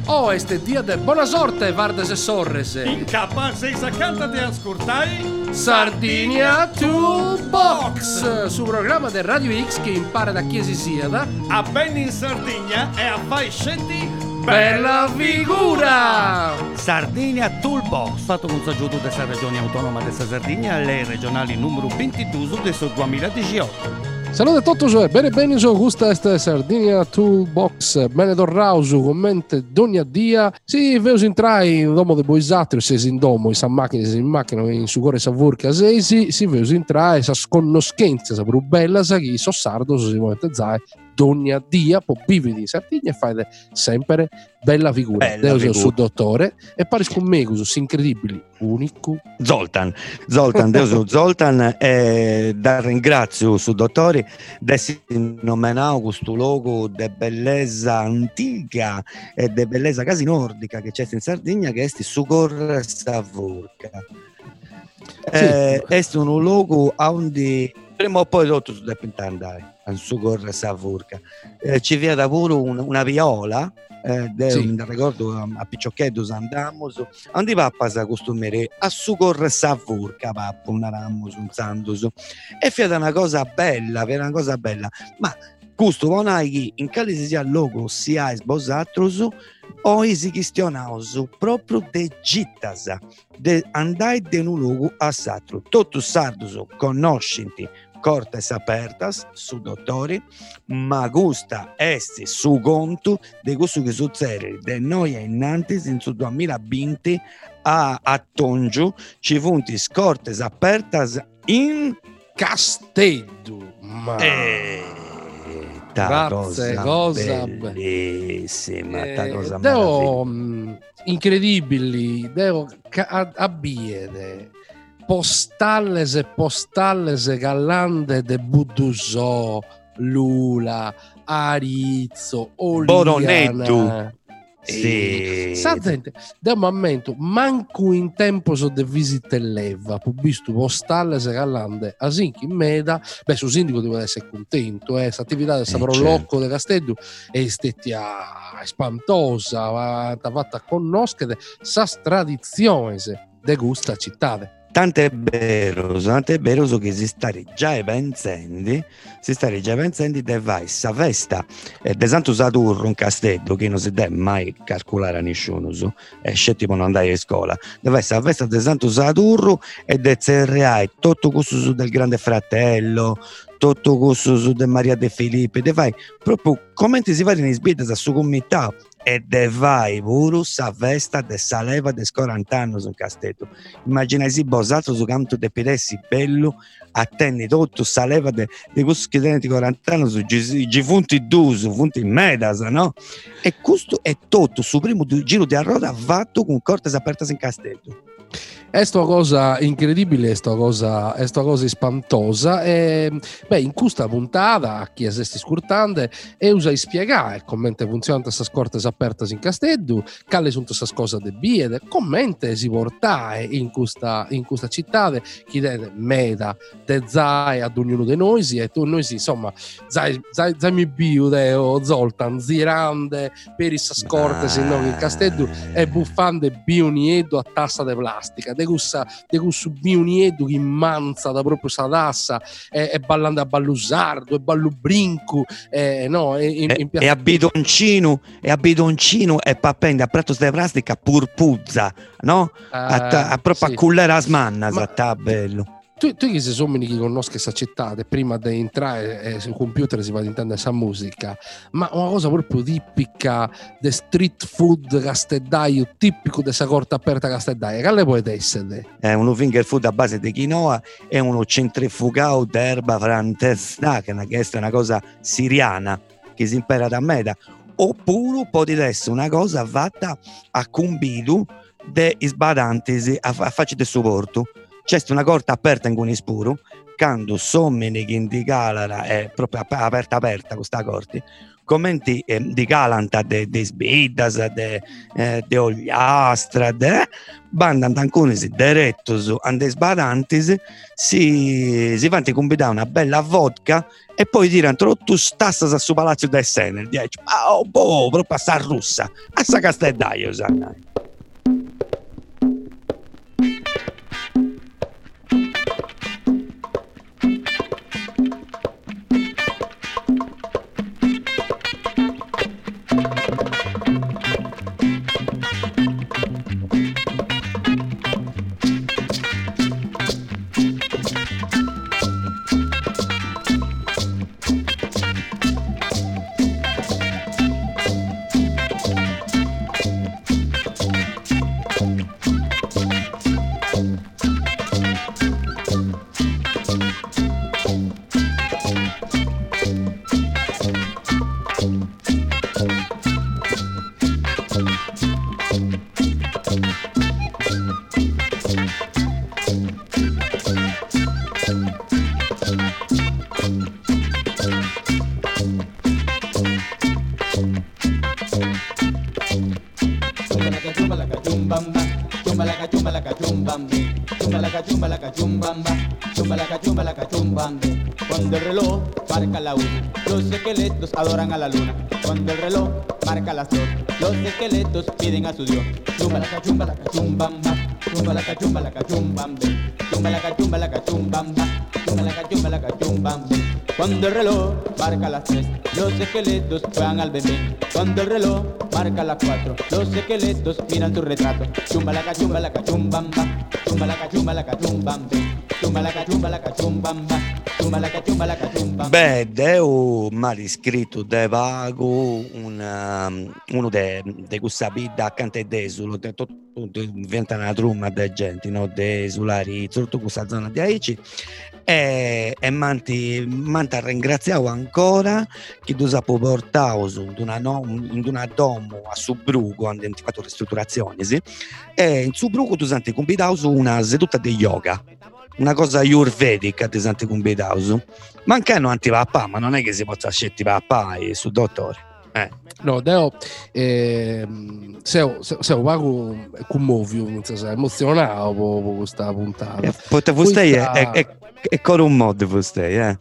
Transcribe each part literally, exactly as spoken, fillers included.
Oh, este dia de buona sorte, Vardes e Sorres. In K sei seicanta di ascoltai Sardinia Toolbox, su programma del Radio X che impara da chi si sieda a ben in Sardegna e a fai scetti bella figura. Sardinia Toolbox, fatto con saggiuto della regione autonoma della Sardegna alle regionali numero ventidue del duemiladiciotto. Salute a tutti, bene bene, so, questa è Sardinia Toolbox, bene dorrauso, commente d'ogni dia, si vedo intrai in domo de boisatrio, se si in domo, si in macchina, si in macchina, in su cuore savurca, se si, si vedo intrai, sa sconnoschenza, sa bella, sa chi, so sardo, so si muove zai, d'ogni dia, può vivere in Sardegna e fate sempre bella figura. Bella Devo figura. Su dottore e pare con me, così incredibili, unico. Zoltan, Zoltan, Deus Zoltan, e da ringrazio su dottore desse nominare questo luogo di bellezza antica e di bellezza quasi nordica che c'è in Sardegna, che è su Corra Savurca. Eh, è un luogo dove prima o poi tutto si deve andare a su Corra Savurca. Eh, ci viene da pure un, una viola. Eh, de, Sì. Mi ricordo a, a Picciochetto andiamo andi papà sa costumere a su Corra Savurca papà un ramos un santos e fiata una cosa bella per una cosa bella ma questo non hai in cali si sia logo si ha sbosatros o si questionaus proprio de gittas de andai de un luogo a satro tutto sardos conoscenti cortes apertas su dottori ma gusta esti su conto di questo che succede de noi innanti in su duemilaventi a a Tongiu ci funti cortes apertas in Castello, ma eh, ta Grazie, cosa, cosa bellissima ta Eh, cosa devo, meravigliosa. mh, incredibili, devo ca- a- abbiede postalles e postalles gallande de Budusò, Lula, Arizzo, Boronetto. Oliana. Sì. Sa gente, da un momento manco in tempo so de visite leva, pu visto postalles gallande a Sinchi in meda, beh su sindaco deve essere contento, eh, questa attività del Eh, Savro certo. Locco de Castello è stettia spantosa, va fatta a conoscere sa tradizione de gusta città. Tant'è vero, tant'è vero che si stare già pensando, si stare già pensando di vai sa festa eh, de Santo Saturno in Castello che non si deve mai calcolare a nessuno, so, e scetti per non andare a scuola, deve essere la festa de Santo Saturno e de Zerreai, tutto questo su del Grande Fratello, tutto questo su de Maria De Filippi, de vai proprio come si fa in sbirra a su comità e de vai pure sa festa de sa leva de quaranta anni in Castello. Immaginai bosato su canto de Piressi bello attendi tutto sa leva de, de questo che tiene di quaranta anni su gi funti due, su funti medas, no? E questo è tutto su primo giro di arroda fatto con cortes apertas in Castello. È sta cosa incredibile, è sta cosa, è sta cosa spantosa e beh, in questa puntata a chi è scurtante e usa spiegare come funzionano queste scorte aperte in Castello, quali sono queste cose de biede, come si portare in questa, in questa città, chi deve meta, de zai ad ognuno di noi, e tu noi sì, insomma, zai, zai, zai mi bio deo Zoltan, zirande per i scorte se no in Castello e buffande bioniedo a tassa de plastica. De questa de questo bioniedo che manza da proprio sa tassa e, e ballando a ballusardo e ballo brinco e no e, in, in e a bidoncino e a bidoncino e papende a prato de plastica purpuzza, no? A, ta, a proprio sì. a cullere a smanna, Ma- sta bello. Tu, tu che sei sommi che conosci questa città e prima di entrare eh, sul computer si va ad intendere questa musica, ma una cosa proprio tipica de street food castellaio, tipico di questa corta aperta castellaio, che le può essere? È uno finger food a base di quinoa e uno centrifugato d'erba francese, che è una cosa siriana che si impara da meda, oppure può essere una cosa fatta a combino dei sbadanti a, a faccia di supporto. C'è una corta aperta in un spuro, quando sommene che indicalara è proprio aperta aperta questa corte, commenti eh, di Calanta, de, de Sbiddas, de, eh, de Ogliastra, de banda ancunis direttos ande sbadantis, si, si fanno convidare una bella vodka e poi tirano tutto stassas su Palazzo del Sener, dice, ah, oh, boh, proprio a sta russa, a sta Castellaio, sanno. Cuando el reloj marca la una, los esqueletos adoran a la luna. Cuando el reloj marca las dos, los esqueletos piden a su dios. Chumba la cachumba la cachumbamba, chumba la cachumba la cachumbambe, chumba la cachumba la cachumbamba, chumba la cachumba la cachumbambe. Cuando el reloj marca las tres, los esqueletos juegan al bebé. Cuando el reloj marca las cuatro, los esqueletos miran tu retrato. Chumba la cachumba la cachumbamba, chumba la cachumba la cachumbambe, chumba la cachumba la cachumbamba. Beh, Deo mariscritto de Vago, una, uno di questa bidda accanto a Desulo, diventa una trumma di gente, no? Desulari, tutto questa zona di Aici, e, e manti, manti ringraziamo ancora chi tu sappo portato in una, no, in una domo a Subruco, hanno fatto ristrutturazioni, sì? E in Subruco tu senti convitato una seduta di yoga. Una cosa ayurvedica ti senti convitato, ma anche non ti va a pa, ma non è che si possa scegliere a pa su dottore. Eh. No, Deo, eh, se ho vago commovio, emozionato con questa puntata. Eh, potevo stare è, è, è con un mod, vostei, eh.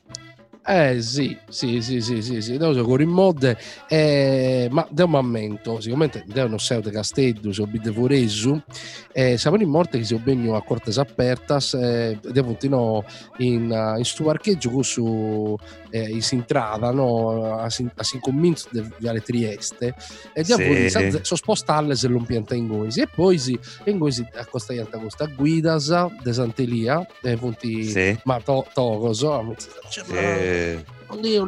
Eh sì, sì, sì, sì, sì, sì, devo con in mod, eh, ma da un momento, sicuramente devono sei di Castello, se ho bide Foresu, eh, siamo in morte che si obbegno a Cortes Apertas, eh, devo continuare in, in sto parcheggio con su eh, in Sintrada, no, a, a Sincominzo del Viale Trieste, e devo sì. So spostarle se non pianta in Goisi, e poi si, in Goisi accostaianta questa Guidas de Sant'Elia, e punti, sì. Ma to, to, cosa, sì. Oddio,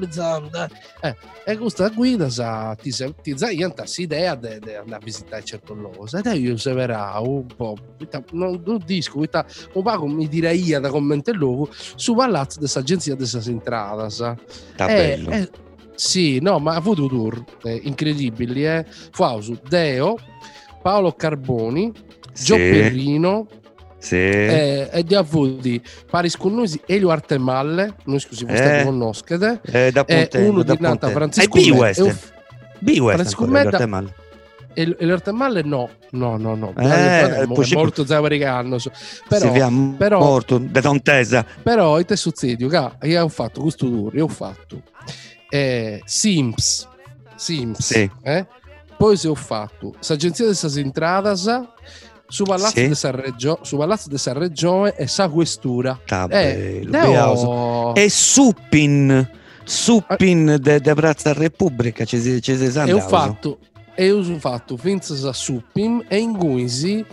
eh, e questa guida sa, ti ti zaianta idea di andare a visitare certo luogo, e io severà un po', non, non disco, un po' mi direi io da commentare il luogo su palazzo dell'agenzia di questa entrata, sa. Sta bello. Eh, sì, no, ma ha avuto tour eh, incredibili, eh. Fausu, Deo, Paolo Carboni, sì. Gio Perrino. Sì. Eh, e di avuti Paris con noi Elio Artemalle, noi scusi voi state conoscete, eh, da eh, uno di nata Francisco Medda, Francisco Medda e l'Artemalle no no no no eh, è morto zavaricano però, sì, però morto da tontesa, però il te succedio che io ho fatto questo tour, io ho fatto eh, Sims Sims sì. eh? Poi se ho fatto l'agenzia di Sas Entradas su Palazzo sì. di San Reggio, su Palazzo di San Regione e sa questura eh, bello, e Suppin Suppin de, de Piazza Repubblica ci si, ci si e ho fatto e ho fatto finza a Suppin e in Guisi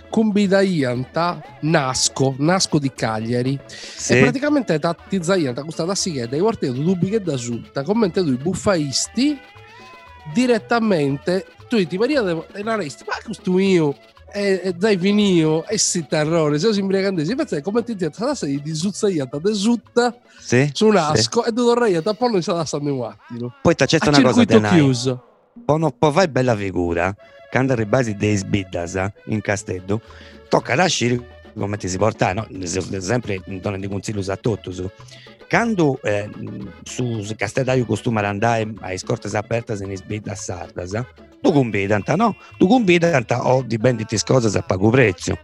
combinaianta Nasco Nasco di Cagliari sì. E praticamente tattizaianta questa tassichetta e guardate dubbi che da sutta commentato i buffaisti direttamente tu ti paria e la resti ma questo mio e, e dai finio e si terrore se si imbriagandesi pensate come ti dice la sei di zuzzaiata de zutta sì, su Nasco sì. E tu vorrei da poi non sa stando un attimo poi c'è una cosa circuito chiuso poi non può fare bella figura quando arrivasi dei Sbiddas in Castello tocca lasciare come ti si porta no? Sempre non di consiglio a tutto quando eh, su Castellaio costuma andare a scorte aperte in sbida sardas, eh? tu convidano, no? Tu convidano o di benditi cose a pago prezzo.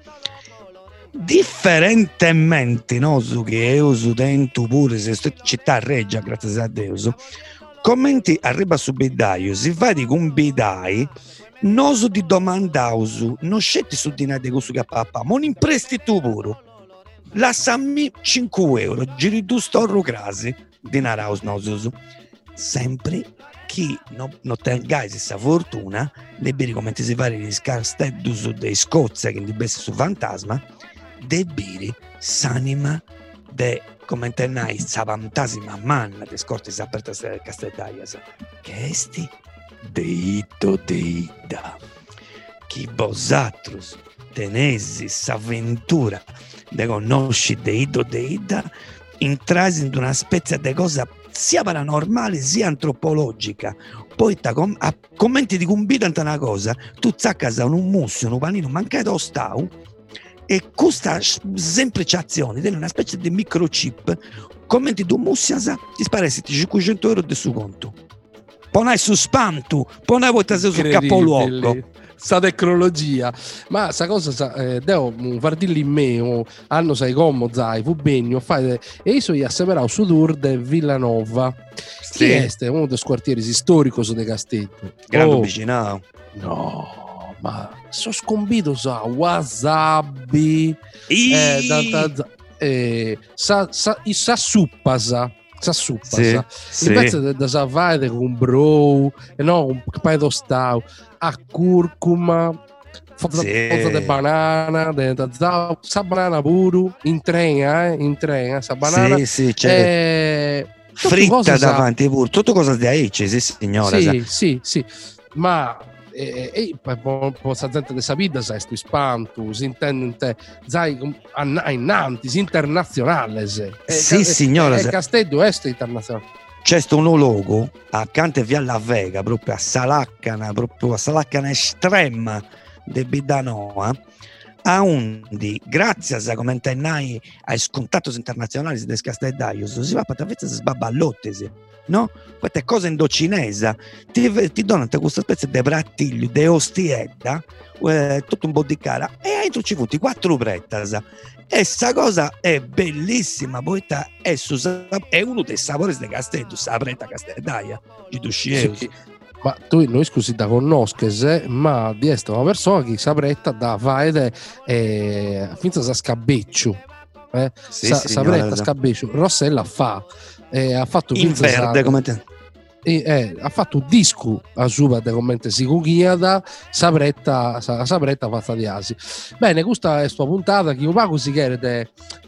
Differentemente, no, su che io su dentro pure se sto città reggia, grazie a Dio, commenti arriba su bidaio, si fa di un bidai, non su di domandausu, non scetti su di nade su che papà, ma non impresti tu pure. Lasciami cinque euro, giri tu storro crasi, di naraus nosus. Sempre chi non no tenga questa fortuna, debbiri come si fa gli scarsteddus dei Scozia, che di bessi su fantasma, debbiri s'anima de come tenai sa fantasima manna de scorte aperta del Castellaio, che esti deito deida. Chi vosatrus tenesi s'avventura de conosci deito deida, intrasi in una specie di cosa sia paranormale sia antropologica. Poi ta com- a commenti di convidano una cosa, tu zacca un mussio, un panino mancato stau, e questa semplice azione è una specie di microchip, commenti di un mussio ti sparesti cinquecento euro del suo conto. Poi su spanto, poi una volta sei sul capoluogo. Sta tecnologia, ma sta cosa sa, eh, devo fardirli in me, oh, hanno sai come zai, fu bene, fai e io gli assemerau su tour de Villanova. Sì. Chi è uno dei quartieri storici di Castello? Grande oh, vicino. No, ma sono scombito sa wasabi, eh, da, da, eh, sa, sa, sa suppasa. Sa suppasa, sì, in sì. pezzo da savare con bro, no, un paio di stau, a curcuma, forza Sì. di banana, de, da zau, sa banana pure, in trena, eh, in trena, sa banana. Sì, sì, c'è eh, tutte fritta cose sa- davanti pure, tutto cosa di aici, sì signora. sa. Sì, sì, sì, ma e, e poi questa gente di Sabida sai sto spanto, si intende sai innanti, si internazionale se. Sì, e, signora, e, se- e Castello è internazionale. C'è sto un logo accanto a Via La Vega, proprio a Salaccana, proprio a Salaccana estrema di Bidanoa, a undi, grazie a come intendai ai scontatos internazionali di Castellaio, si va a fare sbaballottesi, no? Queste cose indocinese ti, ti donano questa specie di brattiglio, di ostietta, eh, tutto un po' di cara, e hai introdotti quattro brettas. E sta cosa è bellissima, poi è, su, è uno dei sapori di Castello, la bretta Castellaia, di Duscieus. Sì, ma tu noi scusi da conosches, ma di essere una persona che sapretta da fare eh, finta sa scabbeccio. Eh? Sì, sa, signora, sapretta sa. scabbeccio. Rossella fa eh, ha fatto In finta verde, sa- come te. e, eh, ha fatto un disco a Suba de commenti si cucchiada sapretta sa, sapretta fatta di asi. Bene, questa è sua puntata che io pago si chiede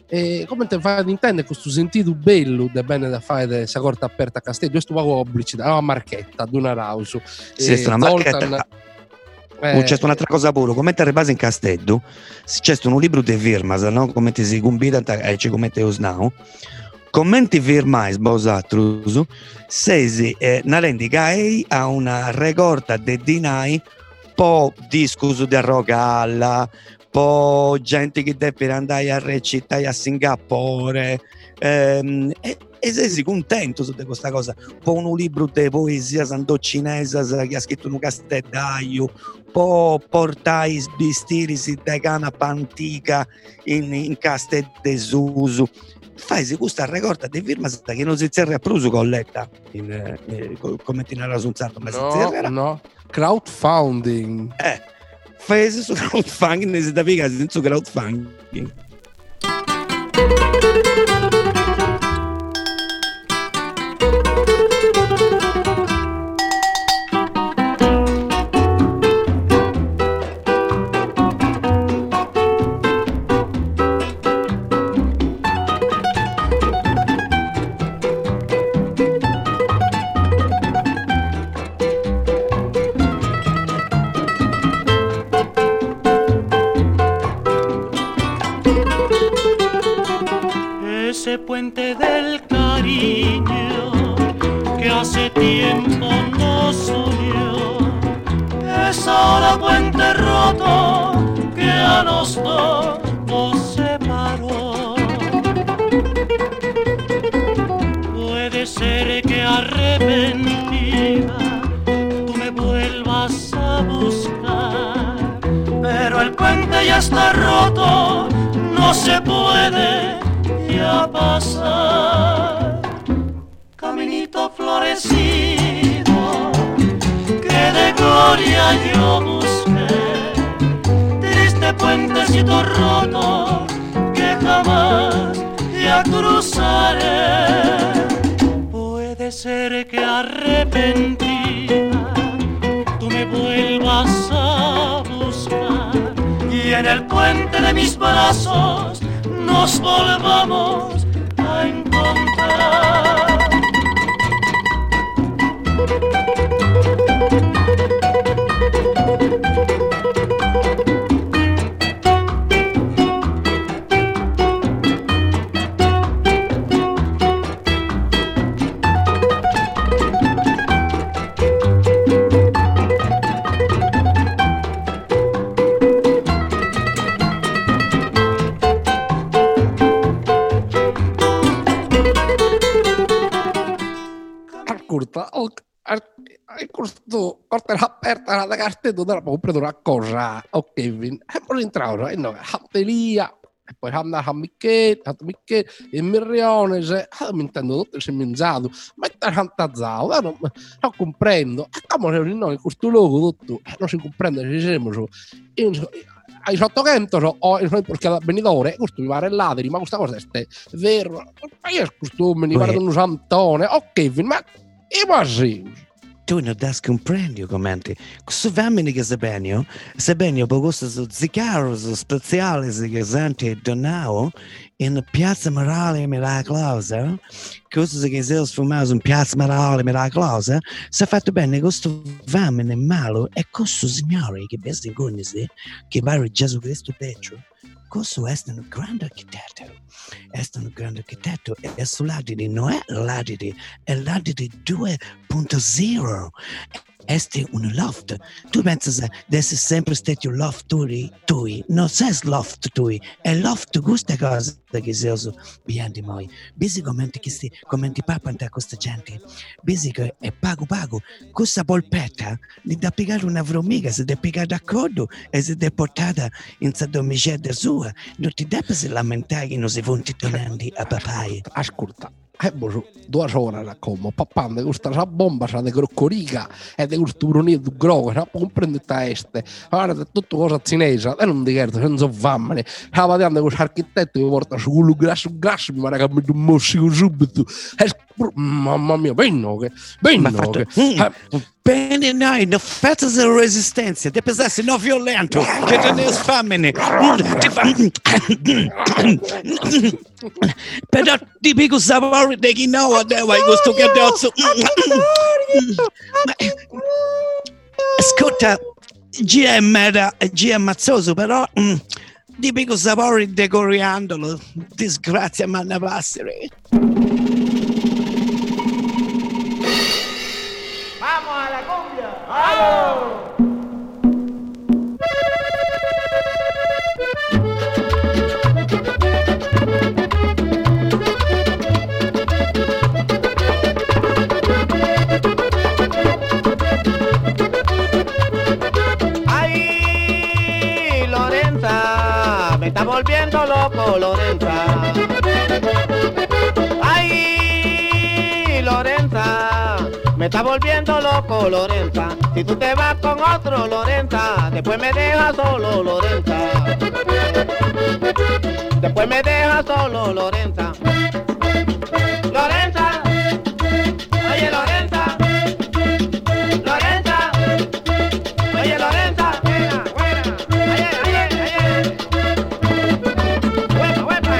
e come te fai ad intendere questo sentito bello de bene da fare questa corta aperta a Castello, questo pago pubblicità, una marchetta ad una rausu. Sì, è una marchetta. eh, C'è un'altra cosa pure, come te rebase in Castello, c'è un libro di firmas, no? Come ti si combina e ci commenti usnau. Commenti firmai sbosatrus, sesi eh, nalendi gai a una recorta de dinai po' discusso di Rogalla, po' gente che deve andare a recitare a Singapore, ehm, e, e sei contento di questa cosa. Po' un libro di poesia sandocinese che ha scritto un Castellaio, po' portai sbistiri si de canapa antica in, in Castel Desuso. Fai se questa recorda di firma che non si zerra più colletta in, eh, come ti narra sul santo, ma si no, zerra no, crowdfunding. eh fai su crowdfunding, si da piega senza crowdfunding. Ese puente del cariño que hace tiempo no soñó, es ahora puente roto que a los dos nos separó. Puede ser que arrepentida tú me vuelvas a buscar, pero el puente ya está roto, no se puede ya pasar. Caminito florecido que de gloria yo busqué, triste puentecito roto que jamás ya cruzaré. Puede ser que arrepentida tú me vuelvas a buscar y en el puente de mis brazos nos volvamos a encontrar. Questo porterà aperta la cartella della comprare una cosa, ok, Kevin, e poi entravo, e no, hatteria, e poi andare a Michele, a Michele, e Mirrione, se, mi intendo tutto il seminzato, ma è tantazzato, non, non comprendo, e come noi in questo luogo tutto, non si comprende, ci siamo, ai sottocento o noi perché da venitore, questo mi pare ladri, ma questa cosa è vero, ma io questo mi pare un santone, ok, Kevin, ma e così? Tu non das comprendi commenti. Questo femmine che sappiano, sappiano per questo ziccaro speciale che sente donato in Piazza Morale Miracolosa, questo che si è sfumato in Piazza Morale Miracolosa, si è fatto bene questo femmine malo e questo signore che besti in cunisi, che pare Gesù Cristo Petro, questo è un grande architetto. È un grande architetto e sull'A D D non è l'A D D, è l'A D D due punto zero. Este un loft. Tu pensi di essere sempre stato un loft tui, tui. Non sei loft tui, è loft questa cosa che si usa via di noi. Bisi commenti che si commenti papanta a questa gente. Bisi che è pago pago. Questa polpetta gli da piegare una formica, si deve piegare d'accordo e si deve portata in sa domicile sua. Non ti devi lamentare che non si fonti tornando a papai. Ascolta. E poi due ore da come papà di questa bomba c'ha di croccorica e di questo brunito grosso non comprende teste guarda è tutto cosa cinese e non ti chiedo senza fame la vediamo questo architetto mi porta su quello grasso grasso mi pare che mi mossico subito mamma mia benno che benno che bene noi non fate resistenza devi essere non violento che te ne sfamene però ti pico sapore di chi no adesso questo che adesso ascolta G M era G M mazzoso però ti pico sapore di coriandolo disgrazia manna passere. ¡Vamos a la cumbia! ¡Vamos! ¡Ay, Lorenza! Me está volviendo loco, Lorenza. ¡Ay, Lorenza! Me está volviendo loco, Lorenza. Si tú te vas con otro, Lorenza, después me dejas solo, Lorenza. Después me dejas solo, Lorenza. Lorenza. Oye, Lorenza. Lorenza. Oye, Lorenza. Buena, buena. Oye, oye, oye. Huepa, huepa.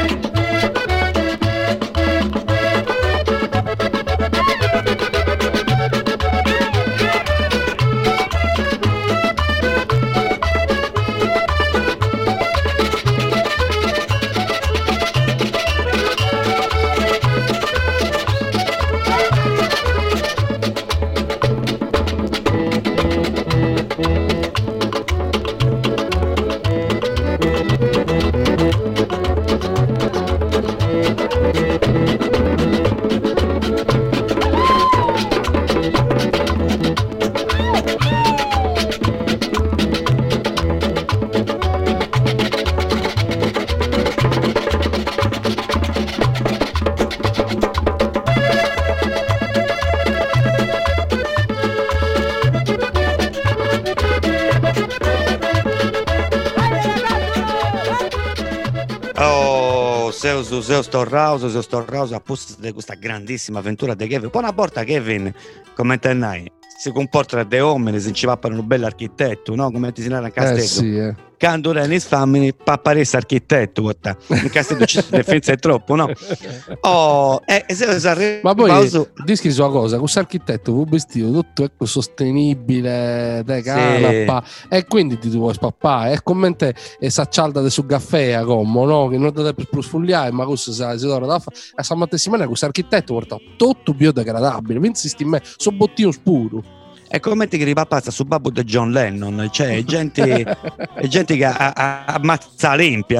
seus, seus torraus, seus torraus a posto di questa grandissima avventura di Kevin. Poi una volta Kevin, come te nai, si comporta da uomini, si ci va per un bel architetto, no? Come ti si narra in Castello. Eh sì, eh. Quando Renis fammi, papparesse architetto, in Castello ci defensa è troppo, no? Oh, e eh, se, se ma poi su... dischi su una cosa, questo architetto fu vestito tutto ecco, sostenibile, de canapa, sì. E quindi ti vuoi spappare, e commente e s'accialda su caffè come, no? Che non deve per sfugliare, ma questo si torna da fare. A San settimana questo architetto porta tutto biodegradabile, quindi si stima so bottino spuro. E commenti che ripapazza su babbo di John Lennon, cioè gente, è gente che a, a, ammazza l'empia,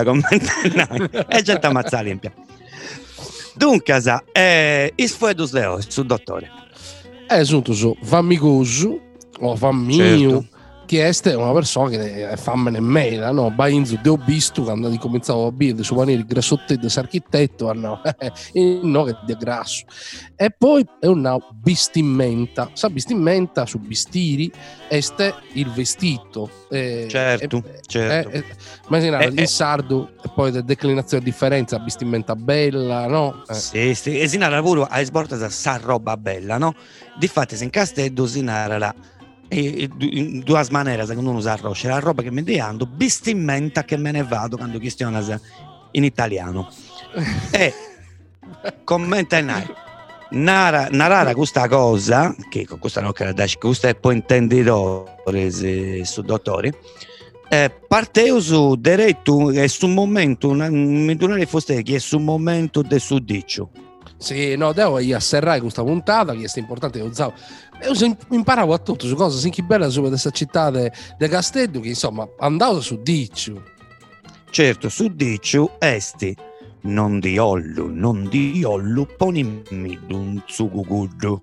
è gente ammazza l'empia. Dunque, eh, is fuedus leo, su dottore. È giunto su fammicoso o fammio, certo. Che è una persona che è fammene mela, no? Bainzo de obisto, quando ha cominciato a bere su manere grassotte di architetto, no, e no che è grasso. E poi è una bistimenta, sa bistimenta su bistiri, este il vestito. Eh, certo, eh, certo. Eh, eh, ma in eh, sardo e poi la declinazione a differenza, bistimenta bella, no? Eh. Sì, sì, e si narra pure a sborta sa roba bella, no? Difatti in Castello si narra e in due maniere secondo uno usa roce la roba che mi diando bistimenta che me ne vado quando questiona in italiano e commenta in nara narrare questa cosa che con questa non credo questa è poi intenditore su dottori eh, parteo su diretto è su un momento mi donare fosse che è su un momento del sudicio. Sì, no, devo asserrare questa puntata che è importante che usavo. Io imparavo a tutto su cose sinchi belle su questa città di Castello che insomma andavo su Diccio. Certo, su Diccio esti non di ollu, non di ollu ponimi un sugugudu.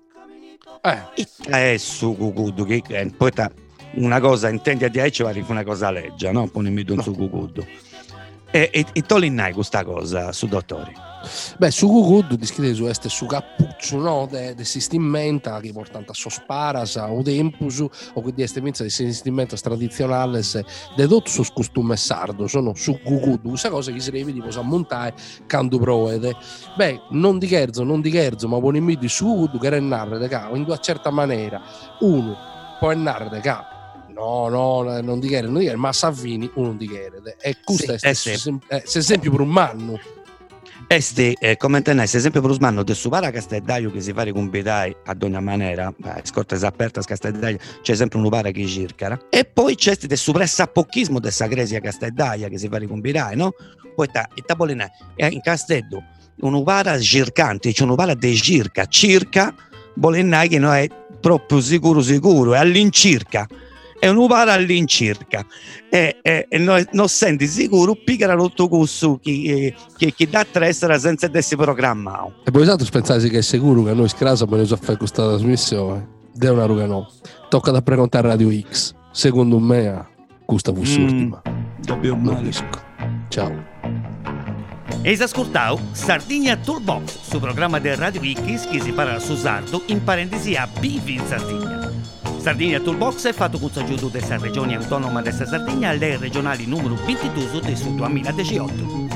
Eh, è sugugudu che è poi una cosa intendi a dire ci va a una cosa leggia, no? Ponimi un sugugudu. E, e, e tolinai questa cosa su dottori. Beh, su Google descrive su este su cappuccio, no? De, de sistimenta che portano a sosparas o tempus o quindi estemenza di sistimenta tradizionale de tutto su costume sardo sono su Google questa cosa che si deve tipo a montare quando provede. Beh, non di scherzo, non di scherzo, ma buoni midi su Google che narra de ca in una certa maniera. Uno può narrare de ca no, no, non di scherzo, non di scherzo, ma Savini uno di scherzo. E questo sì, è stesso eh sì. esempio per un manno. Este, eh, come tenere, esempio per usmanno del supara Castelldaio che si fa ricompitare ad ogni maniera, beh, scorta aperta a Castelldaio, c'è sempre un upara che circara, e poi c'è del supressa pocchismo della Gresia Castelldaia che si fa ricompitare, no? Poi ta, e tapolina, in Castello, un upara circante, c'è un upara de circa, circa, bolenai che non è troppo sicuro sicuro, è all'incirca. È un upara all'incirca e, e, e non, non senti sicuro picchiare tutto questo che, che, che da tre sarà senza essere programmato. E poi esatto pensate che è sicuro che noi scrasa poi ne so fare questa trasmissione è una ruga no tocca da precontare Radio X secondo me questa fu l'ultima mm, dobbiamo ciao. Eis ascoltau Sardigna Toolbox su programma del Radio X che si parla su sardo in parentesi a Bivi in Sardegna. Sardigna Toolbox è fatto con l'aiuto della regione autonoma della Sardegna alle regionali numero ventidue del duemiladiciotto.